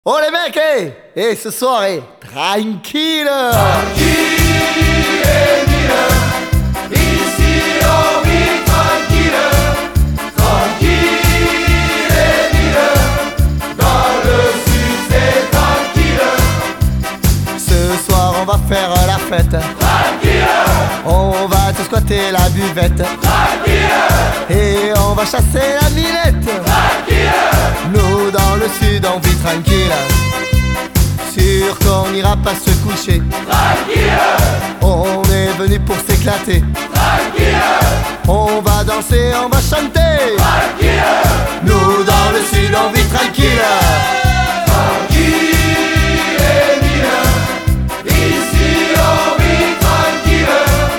Oh les mecs, et ce soir, tranquille. Tranquille et mille, ici on vit tranquille. Tranquille et mille, dans le sud c'est tranquille. Ce soir on va faire la fête. Tranquille, on va te squatter la buvette. Tranquille, et on va chasser la minette. Tranquille, nous dans le sud on vit tranquille. Sûr qu'on n'ira pas se coucher. Tranquille, on est venu pour s'éclater. Tranquille, on va danser, on va chanter. Tranquille, nous dans le sud on vit tranquille. Tranquille et mille, ici on vit tranquille.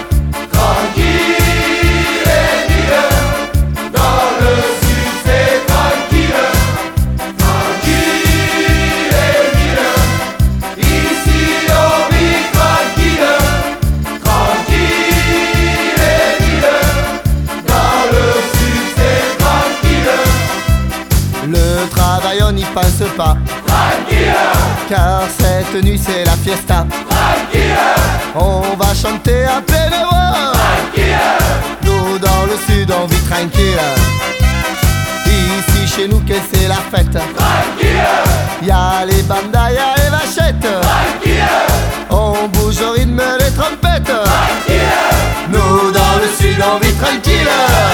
Tranquille et mille, dans le sud c'est tranquille. Tranquille et mille, ici on vit tranquille. Tranquille et mille, dans le sud c'est tranquille. Le travail on n'y pense pas. Tranquille, car cette nuit c'est la fiesta. Tranquille, on va chanter à pleine voix. Tranquille, nous dans le sud on vit tranquille. Ici chez nous que c'est la fête. Tranquille, y'a les bandas, y'a les vachettes. Tranquille, on bouge au rythme des trompettes. Tranquille, nous dans le sud on vit tranquille.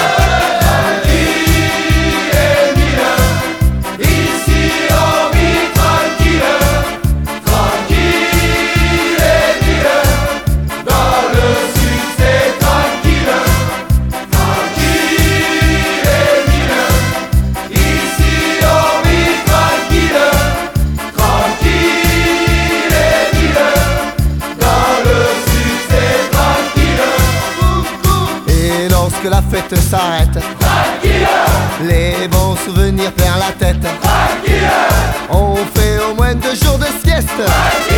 Tranquille et mille, ici on vit tranquille. Tranquille et mille, dans le sud c'est tranquille. Tranquille et mille, ici on vit tranquille. Tranquille et mille, dans le sud c'est tranquille. Et lorsque la fête s'arrête, Tranquille, les bons souvenirs perdent la tête. Tranquille, on fait au moins 2 jours de sieste.